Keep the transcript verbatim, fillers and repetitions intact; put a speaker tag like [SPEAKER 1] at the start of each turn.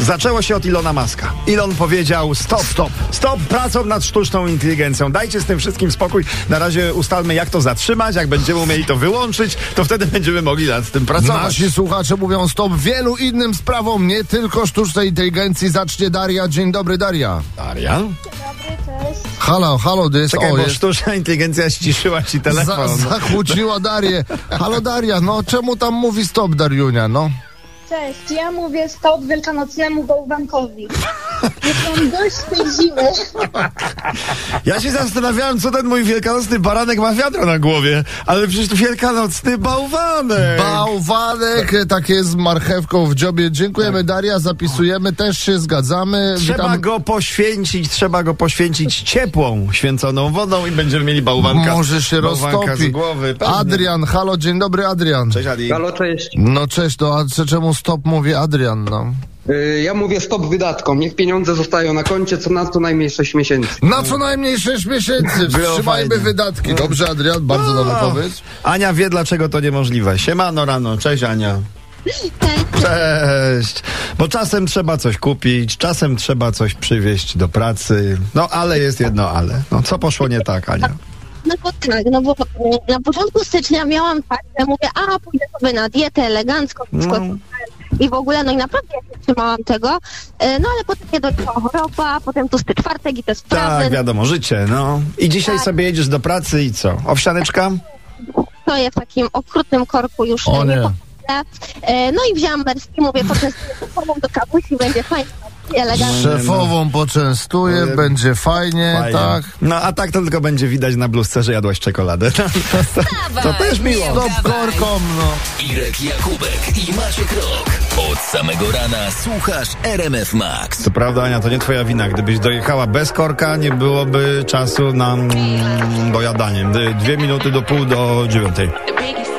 [SPEAKER 1] Zaczęło się od Ilona Muska. Elon powiedział stop, stop, stop pracom nad sztuczną inteligencją. Dajcie z tym wszystkim spokój. Na razie ustalmy, jak to zatrzymać. Jak będziemy umieli to wyłączyć, to wtedy będziemy mogli nad tym pracować.
[SPEAKER 2] Nasi słuchacze mówią stop wielu innym sprawom, nie tylko sztucznej inteligencji. Zacznie Daria. Dzień dobry, Daria.
[SPEAKER 1] Daria?
[SPEAKER 3] Dobry, cześć.
[SPEAKER 2] Halo, halo, dys.
[SPEAKER 1] Czekaj,
[SPEAKER 2] o,
[SPEAKER 1] bo
[SPEAKER 2] jest.
[SPEAKER 1] sztuczna inteligencja ściszyła ci telefon.
[SPEAKER 2] Za, zakłóciła Darię. Halo, Daria, no czemu tam mówi stop, Dariunia, no?
[SPEAKER 3] Cześć, ja mówię stop wielkanocnemu bałwankowi. Już mam dość tej zimy.
[SPEAKER 1] Ja się zastanawiałem, co ten mój wielkanocny baranek ma wiadro na głowie, ale przecież to wielkanocny bałwanek.
[SPEAKER 2] Bałwanek, takie z marchewką w dziobie. Dziękujemy, Daria, zapisujemy, też się zgadzamy.
[SPEAKER 1] Trzeba
[SPEAKER 2] Witam.
[SPEAKER 1] go poświęcić, trzeba go poświęcić ciepłą, święconą wodą i będziemy mieli bałwanka.
[SPEAKER 2] Może się
[SPEAKER 1] bałwanka
[SPEAKER 2] roztopi.
[SPEAKER 1] z głowy. Pewnie.
[SPEAKER 2] Adrian, halo, dzień dobry, Adrian.
[SPEAKER 1] Cześć, Adi.
[SPEAKER 4] Halo, cześć.
[SPEAKER 2] No cześć, to a co- czemu stop mówi Adrian, no?
[SPEAKER 4] Y, ja mówię stop wydatkom. Niech pieniądze zostają na koncie co na co najmniej sześć miesięcy.
[SPEAKER 2] Na co najmniej sześć miesięcy.
[SPEAKER 1] Było
[SPEAKER 2] Wstrzymajmy
[SPEAKER 1] fajnie.
[SPEAKER 2] wydatki. Dobrze, Adrian, bardzo dobry pomysł.
[SPEAKER 1] Ania wie, dlaczego to niemożliwe. Siemano rano, cześć Ania. Cześć. Bo czasem trzeba coś kupić, czasem trzeba coś przywieźć do pracy. No ale jest jedno ale. No co poszło nie tak, Ania?
[SPEAKER 5] No bo tak, no bo e, na początku stycznia miałam tak, że mówię, a pójdę sobie na dietę elegancko, wszystko
[SPEAKER 1] No.
[SPEAKER 5] i w ogóle, no i naprawdę ja się trzymałam tego, e, no ale potem mnie doliczyła choroba, potem tłusty czwartek i te sprawy,
[SPEAKER 1] Tak, wiadomo, życie, no. I dzisiaj sobie jedziesz do pracy i co? Owsianeczka?
[SPEAKER 5] to jest w takim okrutnym korku już
[SPEAKER 2] O nie.
[SPEAKER 5] e, no i wzięłam merski, mówię, poczęstuję formą do kapusi, będzie fajnie, elegancko.
[SPEAKER 2] Szefową poczęstuję,
[SPEAKER 1] Ale-
[SPEAKER 2] będzie fajnie,
[SPEAKER 1] Fajnie.
[SPEAKER 2] tak.
[SPEAKER 1] No a tak to tylko będzie widać na bluzce, że jadłaś czekoladę. To też miło.
[SPEAKER 2] Stop korką, no.
[SPEAKER 6] Irek Jakubek i Maciek Rok. Od samego rana słuchasz R M F Max.
[SPEAKER 1] Co prawda, Ania, to nie twoja wina. Gdybyś dojechała bez korka, nie byłoby czasu na mm, dojadanie. Dwie minuty do pół do dziewiątej.
[SPEAKER 7] The biggest